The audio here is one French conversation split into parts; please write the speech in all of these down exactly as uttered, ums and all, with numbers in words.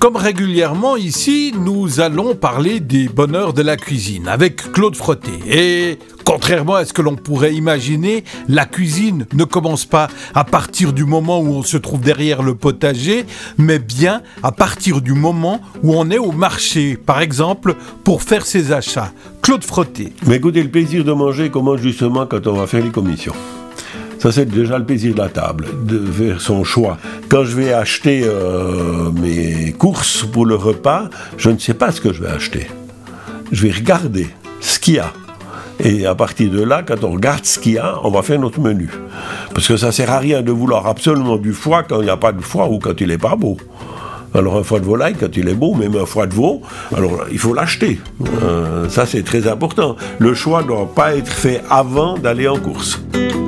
Comme régulièrement ici, nous allons parler des bonheurs de la cuisine avec Claude Frotté. Et contrairement à ce que l'on pourrait imaginer, la cuisine ne commence pas à partir du moment où on se trouve derrière le potager, mais bien à partir du moment où on est au marché, par exemple, pour faire ses achats. Claude Frotté. Mais écoutez, le plaisir de manger commence justement quand on va faire les commissions. Ça, c'est déjà le plaisir de la table, de faire son choix. Quand je vais acheter euh, mes courses pour le repas, je ne sais pas ce que je vais acheter. Je vais regarder ce qu'il y a. Et à partir de là, quand on regarde ce qu'il y a, on va faire notre menu. Parce que ça ne sert à rien de vouloir absolument du foie quand il n'y a pas de foie ou quand il n'est pas beau. Alors un foie de volaille, quand il est beau, même un foie de veau, alors il faut l'acheter. Euh, ça, c'est très important. Le choix ne doit pas être fait avant d'aller en course.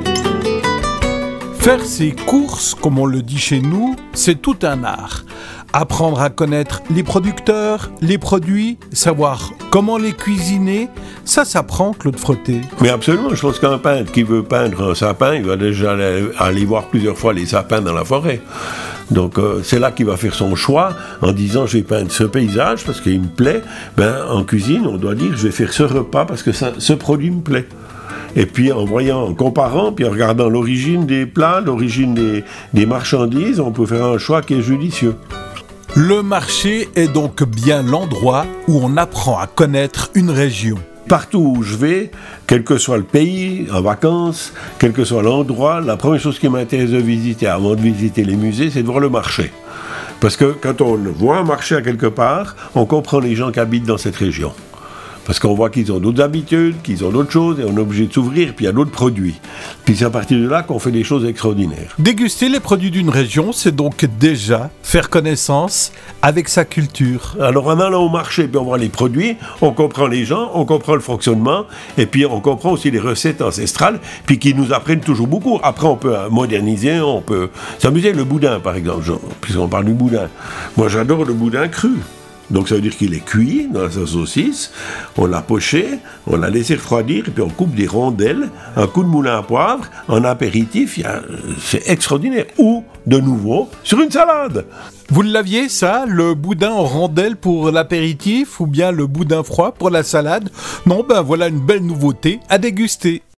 Faire ses courses, comme on le dit chez nous, c'est tout un art. Apprendre à connaître les producteurs, les produits, savoir comment les cuisiner, ça s'apprend, Claude Frotté. Mais absolument, je pense qu'un peintre qui veut peindre un sapin, il va déjà aller, aller voir plusieurs fois les sapins dans la forêt. Donc euh, c'est là qu'il va faire son choix en disant je vais peindre ce paysage parce qu'il me plaît. Ben, en cuisine, on doit dire je vais faire ce repas parce que ça, ce produit me plaît. Et puis en voyant, en comparant, puis en regardant l'origine des plats, l'origine des, des marchandises, on peut faire un choix qui est judicieux. Le marché est donc bien l'endroit où on apprend à connaître une région. Partout où je vais, quel que soit le pays, en vacances, quel que soit l'endroit, la première chose qui m'intéresse de visiter avant de visiter les musées, c'est de voir le marché. Parce que quand on voit un marché à quelque part, on comprend les gens qui habitent dans cette région. Parce qu'on voit qu'ils ont d'autres habitudes, qu'ils ont d'autres choses, et on est obligé de s'ouvrir, puis il y a d'autres produits. Puis c'est à partir de là qu'on fait des choses extraordinaires. Déguster les produits d'une région, c'est donc déjà faire connaissance avec sa culture. Alors en allant au marché, puis on voit les produits, on comprend les gens, on comprend le fonctionnement, et puis on comprend aussi les recettes ancestrales, puis qui nous apprennent toujours beaucoup. Après, on peut moderniser, on peut s'amuser. Le boudin, par exemple, puisqu'on parle du boudin. Moi, j'adore le boudin cru. Donc ça veut dire qu'il est cuit dans sa saucisse, on l'a poché, on l'a laissé refroidir, et puis on coupe des rondelles, un coup de moulin à poivre, en apéritif, y a, c'est extraordinaire. Ou, de nouveau, sur une salade. Vous l'aviez ça, le boudin en rondelles pour l'apéritif, ou bien le boudin froid pour la salade? Non, ben voilà une belle nouveauté à déguster.